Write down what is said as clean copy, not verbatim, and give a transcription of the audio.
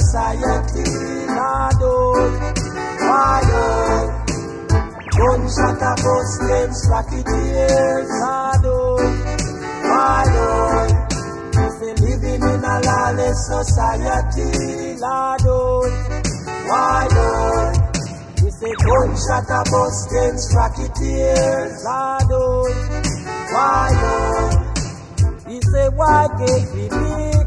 society, Lord, why, gunshot a bust them racketeers, Lord, why, say living in a lawless society, Lord, why, we say gunshot a bust them racketeers, Lord, why, he say why can't we live